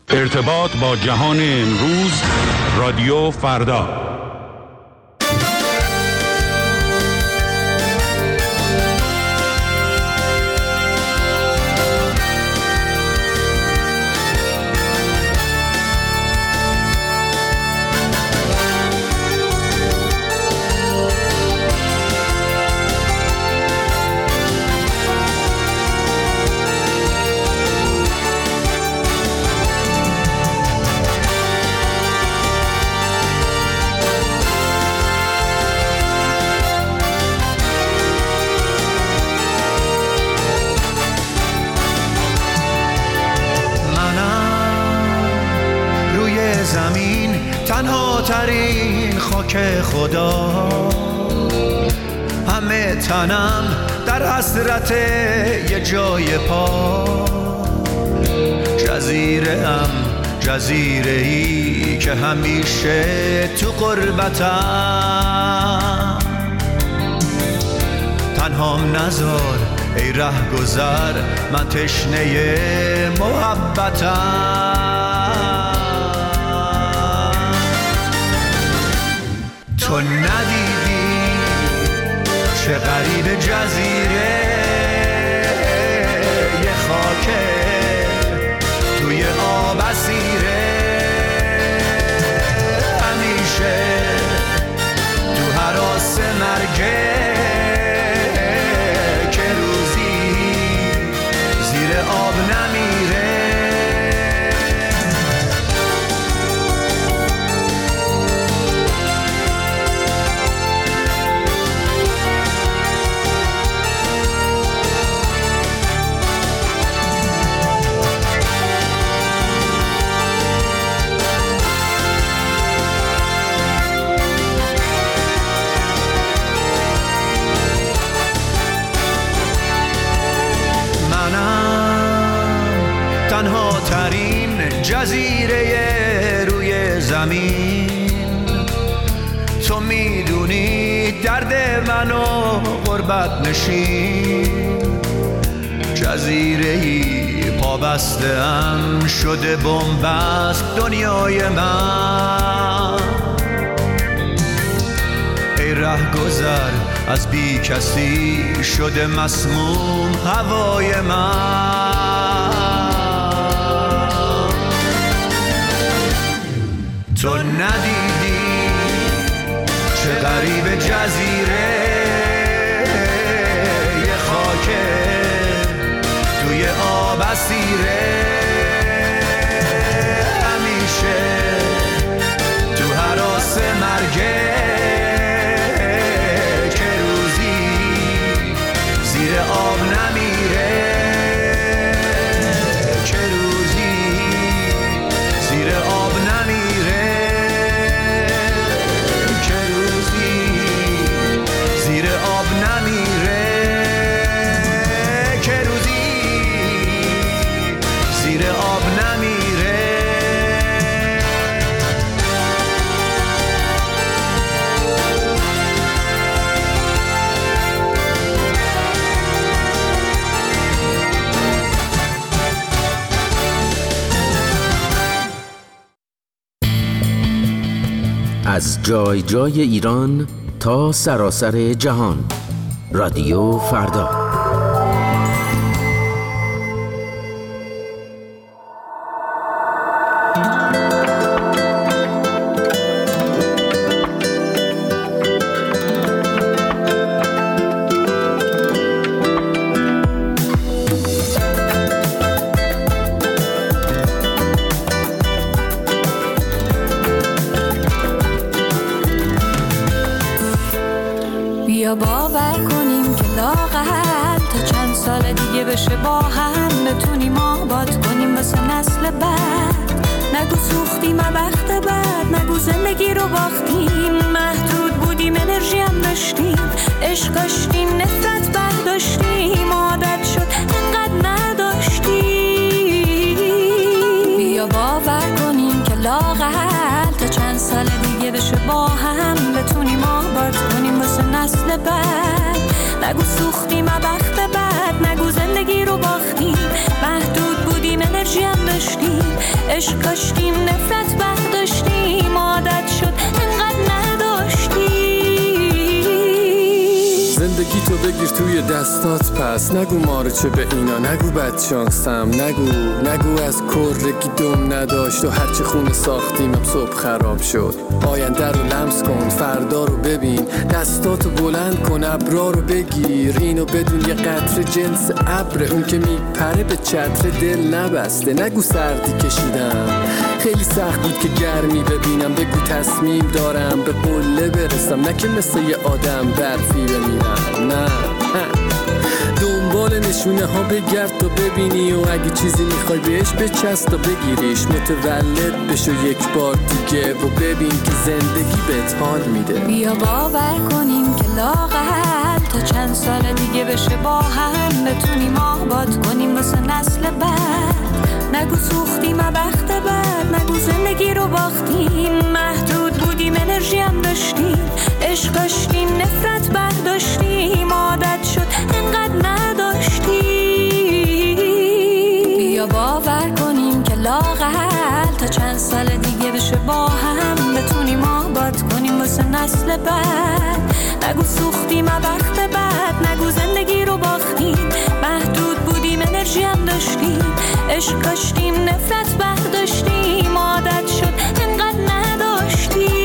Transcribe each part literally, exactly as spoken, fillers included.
ارتباط با جهان امروز، رادیو فردا. تنها ترین خاک خدا، همه تنم در حسرت یه جای پا. جزیره ام جزیره ای که همیشه تو غربتم. تنهام نذار ای ره گذر، من تشنه محبتم. تو ندیدی چه غریب جزیره، یه خاکه توی آب اسیره. همیشه تو هراس مرگه، که روزی زیر آب نمیره. تنها ترین جزیره روی زمین، تو میدونی درد منو غربت نشین. جزیره‌ای پابسته‌ام شده بن‌بست دنیای من. ای ره گذر از بی کسی شده مسموم هوای من. تو ندیدی چه غریب جزیره، یه خاکه توی آب اسیره. همیشه تو هراس مرگه، که روزی زیر آب نمیره. که روزی زیر آب نمیره. زیر آب نمیره. که روزی زیر آب نمیره. از جای جای ایران تا سراسر جهان، رادیو فردا. بیا باور کنیم که لااقل تا چند سال دیگه بشه با هم بتونیم آباد کنیم واسه نسل بعد. نگو سوختیم وقت بعد، نگو زندگی رو باختیم. محدود بودیم انرژی هم داشتیم، عشق داشتیم نفرت برداشتیم. عادت شد انقدر نداشتیم. بیا باور کنیم که لااقل تا چند سال دیگه بشه با هم بتونیم آباد کنیم واسه نسل بعد. نگو سوختیم وقت بعد، نگو زندگی رو باختیم. محدود بودیم انرژی هم داشتیم، عشق کاشتیم نفرت برداشتیم عادت شد انقدر نداشتیم. زندگی تو بگیر توی دستات پس، نگو مارو چه به اینا، نگو بد شانسم، نگو نگو از کرگی دم نداشت و هرچی خونه ساختیم هم صبح خراب شد. آینده رو لمس کن، فردا رو ببین، دستاتو بلند کن، ابرا رو بگیر، اینو بدون یه قطره جنس ابره، اون که میپره به چتر دل نبسته. نگو سردی کشیدم خیلی سخت بود که گرمی ببینم، بگو تصمیم دارم به قله برسم، نه که مثل یه آدم برفی بمیرم. نه دنبال نشونه ها بگرد تا ببینی، و اگه چیزی میخوای بهش بچست تا بگیریش، متولد بشو یک بار دیگه و ببین که زندگی بهت حال میده. بیا باور کنیم که لااقل تا چند سال دیگه بشه با هم بتونیم آباد کنیم واسه نسل بعد. نگو سوختیم بخت بعد، نگو زندگی رو باختیم، محدود بودیم انرژی هم داشتیم، عشق کاشتیم نفرت برداشتیم عادت شد انقدر نداشتیم. بیا باور کنیم که لااقل تا چند سال دیگه بشه با هم بتونیم آباد کنیم واسه نسل بعد. نگو سوختیم بخت بعد، نگو زندگی رو باختیم، محدود بودیم انرژی هم داشتیم، عشق کاشتیم نفرت برداشتیم عادت شد انقدر نداشتیم.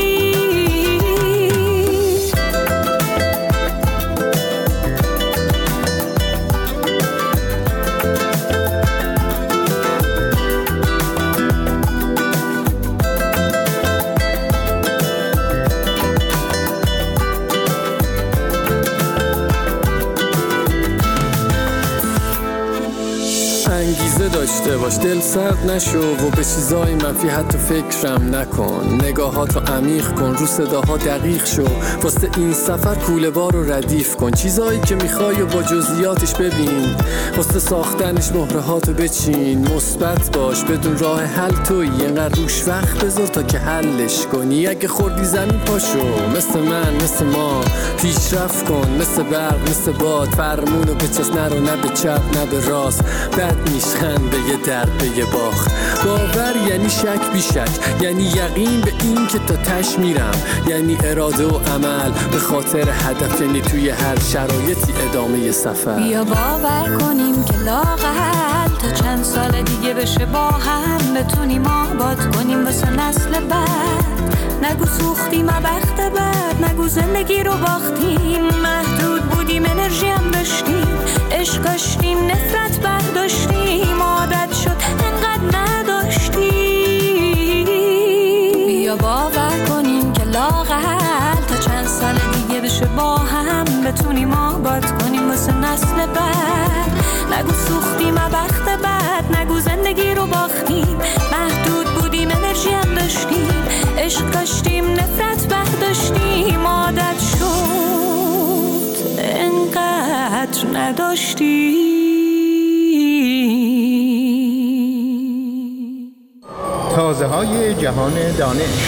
انگیزه داشته باش، دل سرد نشو و به چیزای منفی حتی فکرم نکن، نگاهاتو عمیق کن، رو صداها دقیق شو، واسه این سفر کوله بار رو ردیف کن، چیزایی که میخوای و با جزئیاتش ببین، واسه ساختنش مهره هاتو بچین، مثبت باش بدون راه حل تویی، اینقدر روش وقت بذار تا که حلش کنی، اگه خوردی زمین پاشو مثل من مثل ما پیشرفت کن، مثل برق مثل باد، فرمونو به چست نرو، نه به چپ نه به راست، بد میشخند به یه درد به یه باخت. باور یعنی شک بی شک، یعنی یقین به این که تا تش میرم، یعنی اراده و عمل به خاطر هدف، یعنی توی هر شرایطی ادامه سفر. بیا باور کنیم که لااقل تا چند سال دیگه بشه با هم بتونیم آباد کنیم واسه نسل بعد. نگو سوختیم بخت بعد، نگو زندگی رو باختیم، محدود بودیم انرژی هم داشتیم، عشق کاشتیم نفرت برداشتیم عادت شد انقدر نداشتیم. بیا باور کنیم که لااقل تا چند سال دیگه بشه با هم بتونیم آباد کنیم واسه نسل بعد. نگو سوختیم بخت بعد، نگو زندگی رو باختیم، محدود بودیم انرژی هم داشتیم، عشق کاشتیم نفرت برداشتیم عادت شد انقدر نداشتیم. تازه های جهان دانش.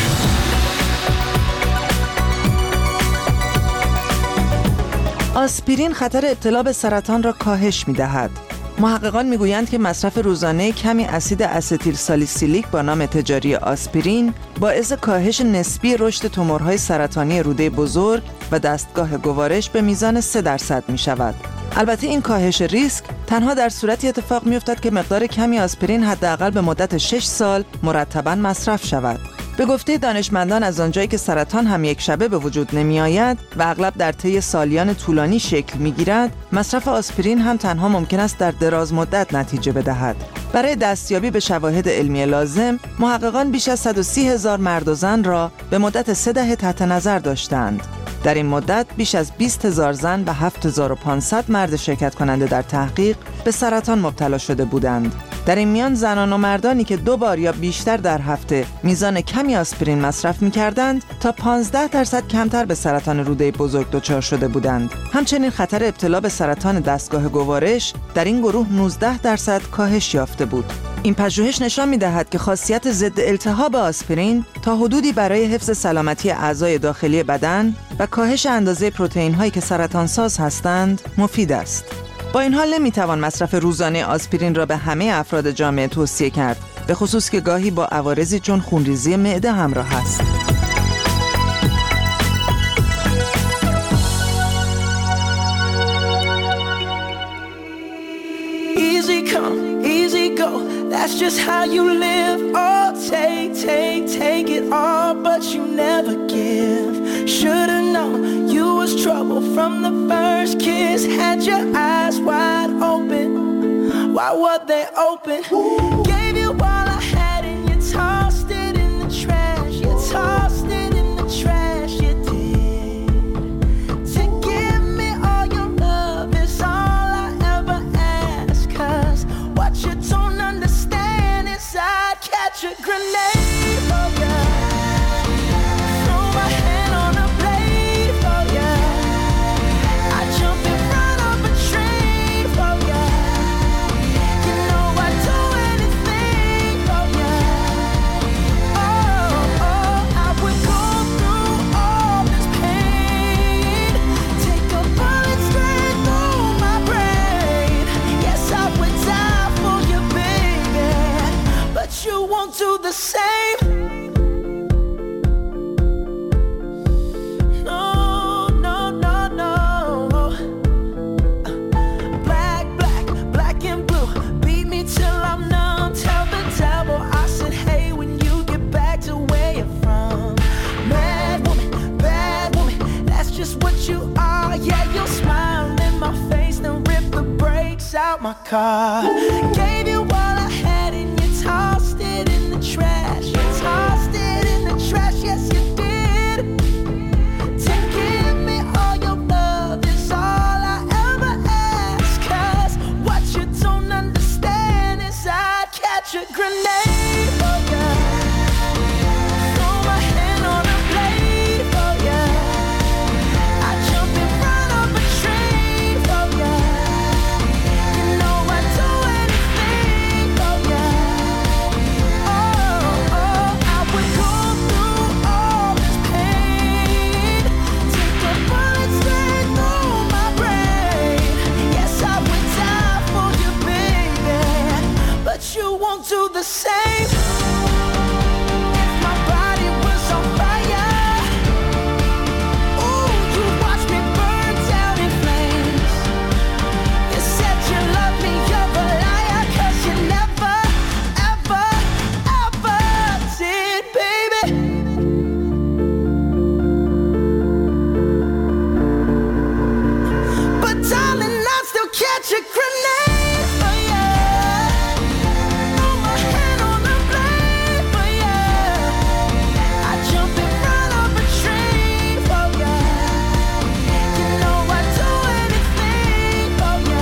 آسپرین خطر ابتلا به سرطان را کاهش می‌دهد. محققان میگویند که مصرف روزانه کمی اسید استیل سالیسیلیک با نام تجاری آسپرین باعث کاهش نسبی رشد تومورهای سرطانی روده بزرگ و دستگاه گوارش به میزان سه درصد می شود. البته این کاهش ریسک تنها در صورتی اتفاق می افتد که مقدار کمی آسپرین حداقل به مدت شش سال مرتباً مصرف شود. به گفته دانشمندان از آنجایی که سرطان هم یک شبه به وجود نمی آید و اغلب در طی سالیان طولانی شکل می گیرد، مصرف آسپرین هم تنها ممکن است در دراز مدت نتیجه بدهد. برای دستیابی به شواهد علمی لازم، محققان بیش از صد و سی هزار مرد و زن را به مدت سه دهه تحت نظر داشتند. در این مدت بیش از بیست هزار زن و هفت هزار و پانصد مرد شرکت کننده در تحقیق به سرطان مبتلا شده بودند. در این میان زنان و مردانی که دو بار یا بیشتر در هفته میزان کمی آسپرین مصرف می‌کردند تا پانزده درصد کمتر به سرطان روده بزرگ دچار شده بودند. همچنین خطر ابتلا به سرطان دستگاه گوارش در این گروه نوزده درصد کاهش یافته بود. این پژوهش نشان می‌دهد که خاصیت ضد التهاب آسپرین تا حدودی برای حفظ سلامتی اعضای داخلی بدن و کاهش اندازه پروتئین‌هایی که سرطانساز هستند مفید است. با این حال نمی‌توان مصرف روزانه آسپرین را به همه افراد جامعه توصیه کرد، به خصوص که گاهی با عوارضی چون خونریزی معده همراه است. Easy come, easy go, that's just how you live. Oh, take, take, take it all, but you never give. Should've known you was trouble from the first kiss. Had your eyes wide open, why were they open? Gave you all I had and you tossed it in the trash. You tossed it in the trash, you did. To give me all your love is all I ever ask. Cause what you don't understand is I'd catch a grenade for ya. Throw my hand on a blade for ya. I'd jump in front of a train for ya. You know I'd do anything for ya. Oh, oh, I would go through all this pain. Take a bullet straight through my brain. Yes, I would die for you, baby, but you won't do the same. No, no, no, no. Black, black, black and blue. Beat me till I'm numb. Tell the devil I said, hey, when you get back to where you're from. Mad woman, bad woman, that's just what you are. Yeah, you'll smile in my face, then rip the brakes out my car. Gave you all I had and you tossed it in the trash. You tossed it in the trash, yes you did. To give me all your love is all I ever ask. Cause what you don't understand is I'd catch a grenade for ya. Throw my hand on a blade for ya. I'd jump in front of a train for ya. You know I'd do anything for ya. Oh, oh, I would go through all this pain. Take a bullet straight through my brain. Yes, I would die for you, baby, but you won't do the same. If my body was on fire, ooh, you watch me burn down in flames. You said you loved me, you're a liar, cause you never, ever, ever did, baby. But darling, I'd still catch a grenade for ya. Throw my hand on the blade for ya. I'd jump in front of a train for ya. You know I'd do anything for ya.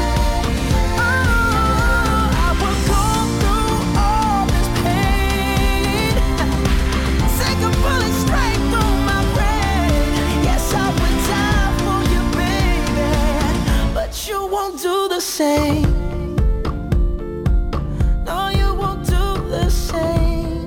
Oh, I would go through all this pain. Take a bullet straight through my brain. Yes, I would die for you, baby, but you won't do the same. No, you won't do the same.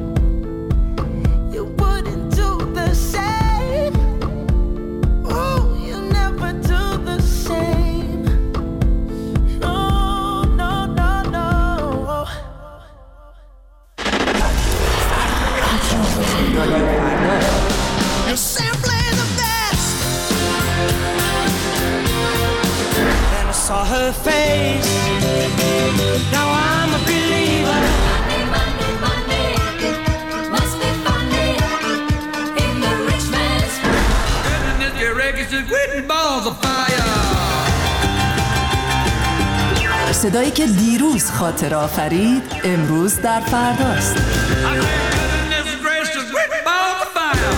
You wouldn't do the same. Oh, you never do the same. No, no, no, no. You're simply the best. Then I saw her face. Now I'm a believer. Money, money, money, must be funny in the rich man's Goodness, your records are written balls of fire. صدایی که دیروز خاطر آفرید امروز در فرداست. I said, goodness gracious, written balls of fire.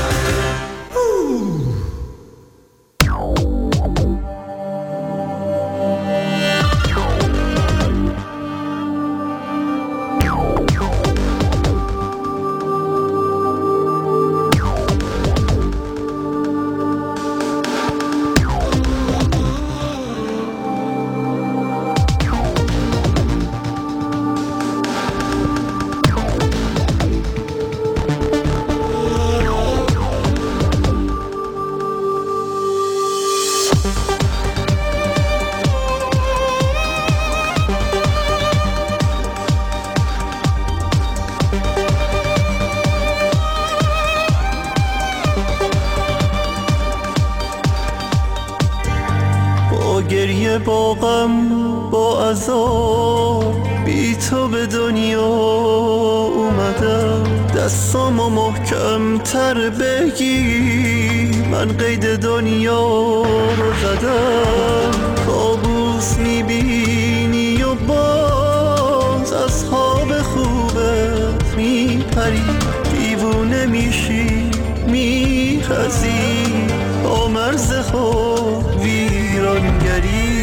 با غم با عذاب بی تو به دنیا اومدم. دستامو محکم تر بگی من قید دنیا رو زدم. کابوس میبینی و باز از خواب خوبت میپری. دیوونه میشی میخزی با مرز خود ویرانگری.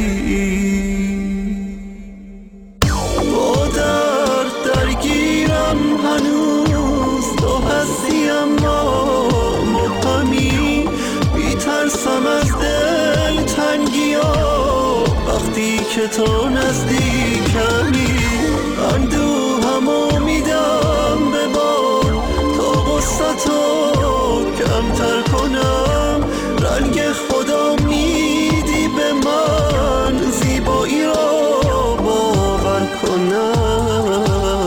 با درد درگیرم هنوز تو هستی اما مبهمی. بیترسم از دل تنگی ها وقتی که تو نزدیکمی. اندوهمو میدم به باد تا غصتو کمتر کنم. رنگ خدا میدی به من زیبایی را باور کنم.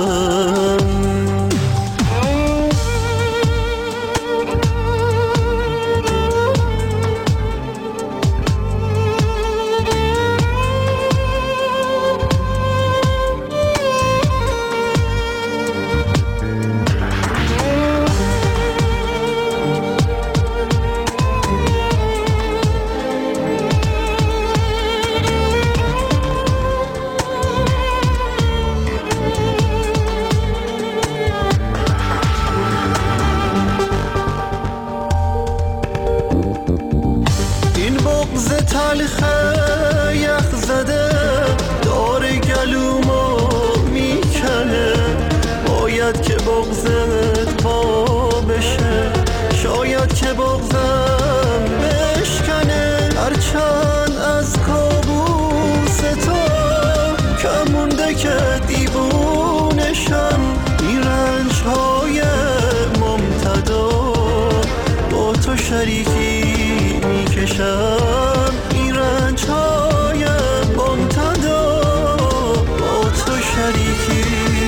تلخه یخ زده داره گلومو میکنه. باید که بغضت با بشه شاید که بغضم بشکنه. هرچند از کابوس تو کم مونده که دیوونشم. این رنج های ممتدا با تو شریکی میکشم. این رنج های ممتدا با تو شریکی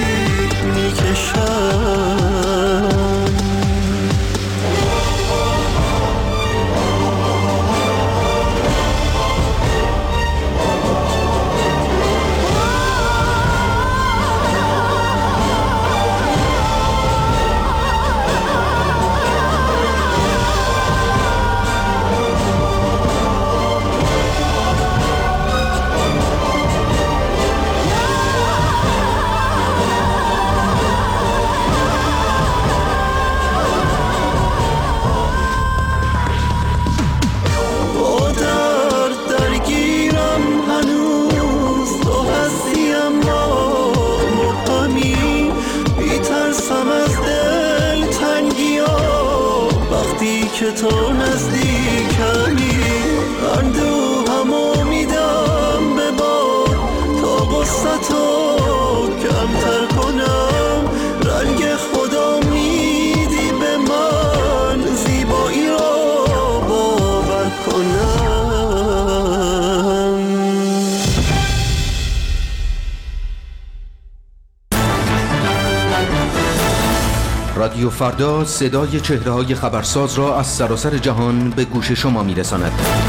میکشم. که تو نزدیکمی. اندوهمو میدم به باد تا غصتو کمتر کنم. رنگ خدا میدی به من زیبایی را باور کنم. رادیو فردا صدای چهره‌های خبرساز را از سراسر جهان به گوش شما می‌رساند.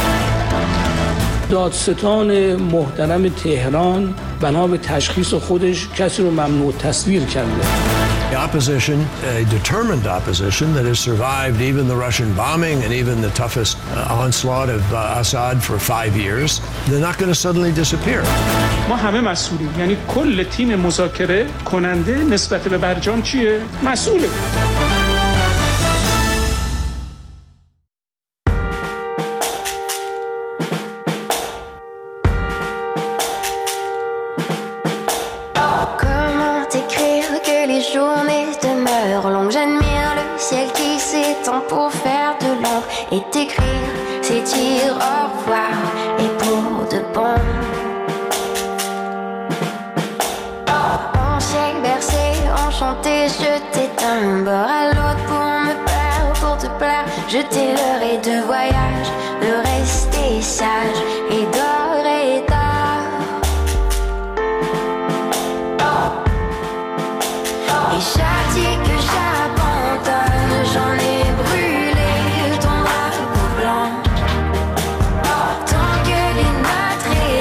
دادستان محترم تهران بنا به تشخیص خودش کسی رو ممنوع تصویر کرده. The opposition, a determined opposition that has survived even the Russian bombing and even the toughest uh, onslaught of uh, Assad for five years, they're not going to suddenly disappear. ما همه مسئولیم، یعنی کل تیم مذاکره کننده نسبت به برجام چیه؟ مسئوله. Pour faire de l'ombre et t'écrire, c'est dire au revoir et pour de bon. On s'est bercé, enchanté, je t'éteins un bord à l'autre pour me perdre, pour te plaire. Je t'ai leurré de voyage, de rester sage et d'or et d'or. Et chaque dit que j'abandonne, j'en ai brûlé ton drapeau blanc. Tant que les nôtres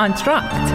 آنتراکت.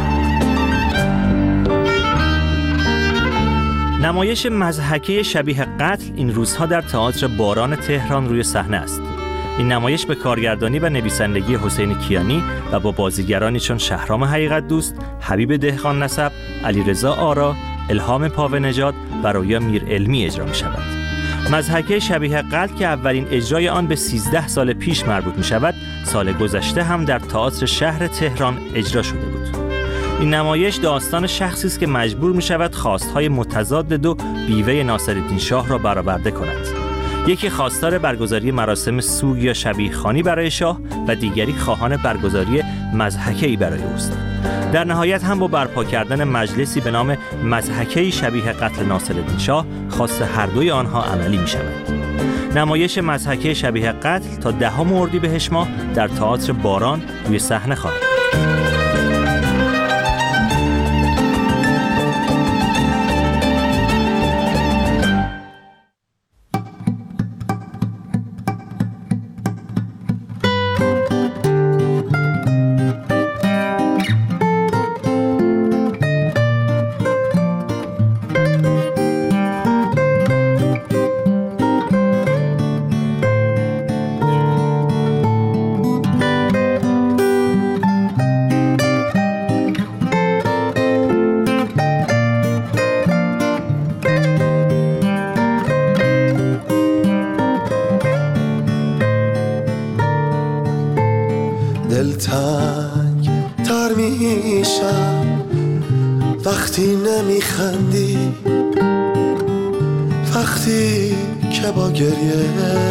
نمایش مضحکه شبیه قتل این روزها در تئاتر باران تهران روی صحنه است. این نمایش به کارگردانی و نویسندگی حسین کیانی و با بازیگرانی چون شهرام حقیقت دوست، حبیب دهقان نسب، علیرضا آرا، الهام پاوه نژاد و رویا میرعلمی اجرا می شود. مضحکه شبیه قتل که اولین اجرای آن به سیزده سال پیش مربوط می شود، سال گذشته هم در تئاتر شهر تهران اجرا شده بود. این نمایش داستان شخصی است که مجبور می شود خواستهای متضاد دو بیوه ناصرالدین شاه را برآورده کند. یکی خواستار برگزاری مراسم سوگ یا شبیه‌خوانی برای شاه و دیگری خواهان برگزاری مضحکه‌ای برای اوست. در نهایت هم با برپا کردن مجلسی به نام مضحکه‌ای شبیه قتل ناصرالدین شاه خواست هر دوی آنها عملی می شود. نمایش مضحکه شبیه قتل تا دهم اردیبهشت ماه در تئاتر باران روی صحنه خواهد بود. دلتنگ تر میشم وقتی نمیخندی، وقتی که با گریه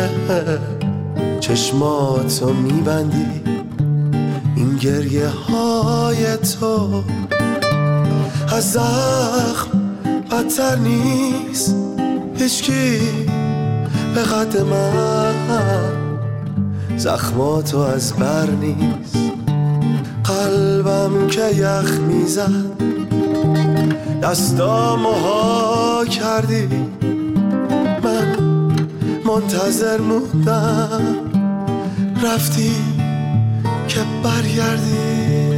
چشماتو میبندی. این گریه های تو از زخم بدتر نیست، هیچکی به قد من زخماتو از بر نیست. قلبم که یخ میزد دستامو ها کردی، من منتظر موندم رفتی که برگردی.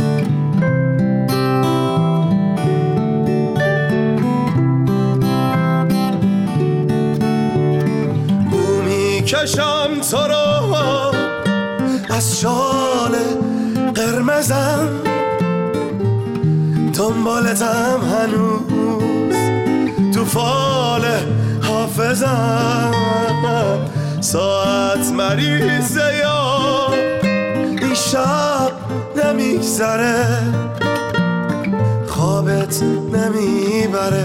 بو میکشم تو رو از شال قرمزم، دنبالتم هنوز تو فال حافظم. ساعت مریضه یا این شب نمیگذره، خوابت نمیبره،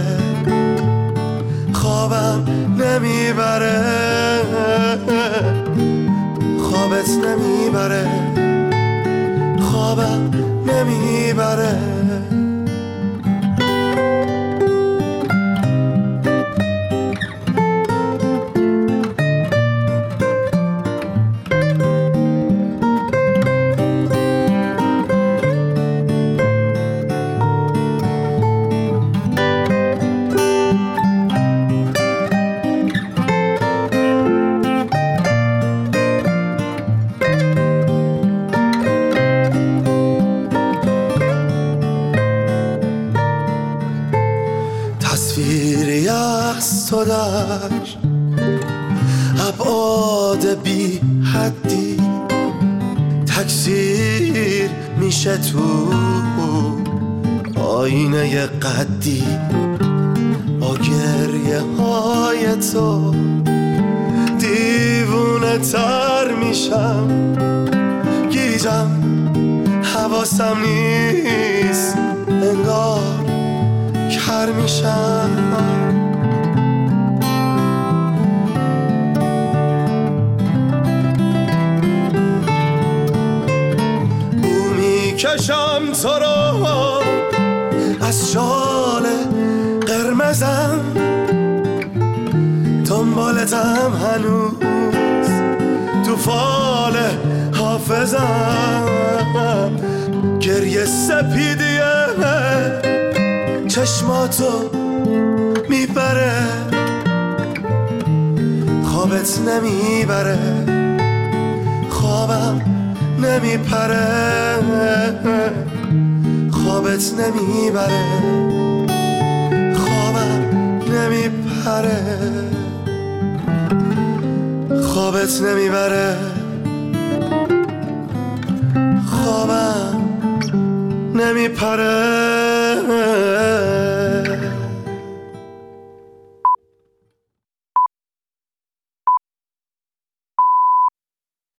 خوابم نمیبره، خوابت نمیبره، خوابم نمیبره. تصویری از تو در ابعاد بی حدی تکثیر میشه تو آینه قدی. با گریه های تو دیوونه تر میشم، گیجم حواسم نیست، انگار کر میشم. بو میکشم تو رو از شال قرمزم، دنبالتم هنوز تو فال حافظم. گریه سپیدیه چشماتو میبره، خوابت نمیبره، خوابم نمیپره، خوابت نمیبره، خوابم نمیپره، خوابت نمیبره، خوابم نمیپره.